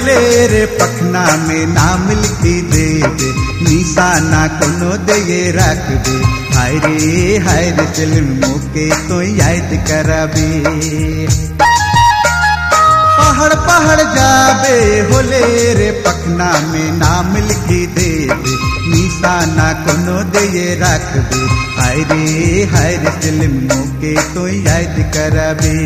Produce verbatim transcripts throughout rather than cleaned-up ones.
होले रे पखना में नाम लिखी दे दे, निशाना कोनो दे रख दे। हाय रे हाय रे फिल्मों के तो याद कराबे। पहाड़ पहाड़ जाबे होले रे पखना में नाम लिखी दे दे, निशाना कोनो दे रख दे। हाय रे हाय रे फिल्मों के तो याद कराबे।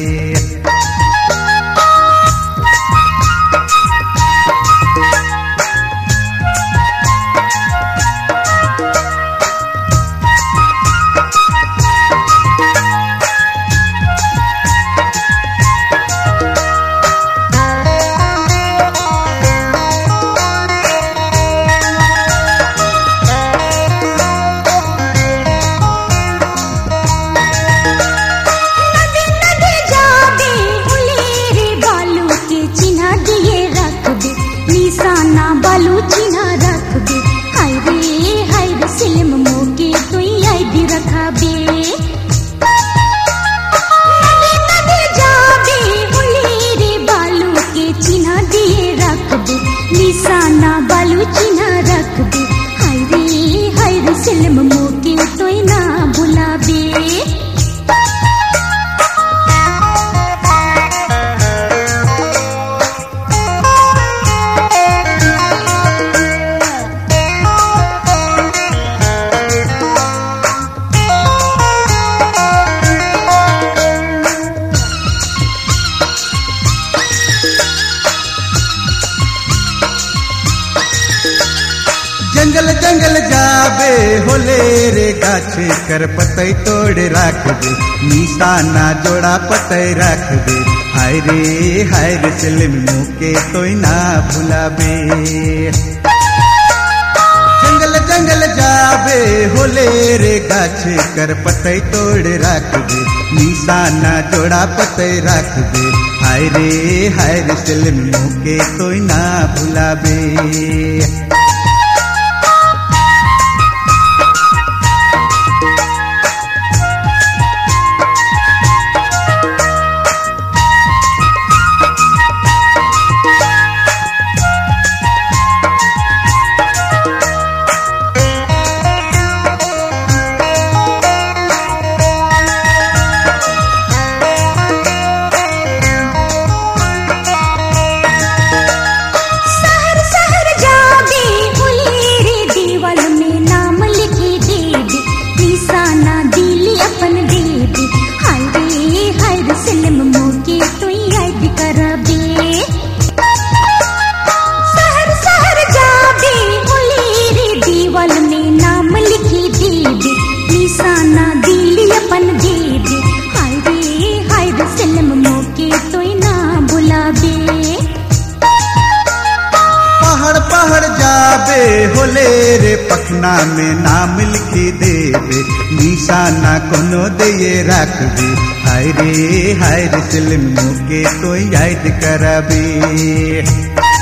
निशाना बालू चिन्ह रख दे। हाय रे हाय रे सिल्म मोके तो ना भुलाबे। जंगल जंगल जाबे होले रे गाछ कर पतई तोड़ रख दे, निशाना जोड़ा पतई रख दे। हाय रे हाय रे फिल्मों के तो ना भुलाबे। जंगल जंगल जाबे होले रे गाछ कर पतई तोड़ रख दे, निशाना जोड़ा पतई रख दे। हाय रे हाय रे फिल्मों के तो ना भुलाबे। पहाड़ पहाड़ जाबे होले रे पखना में नाम लिखी दे दे, निशाना कोनो दे रख दे। हाय रे हाय रे फिल्मों के तो याद कराबे।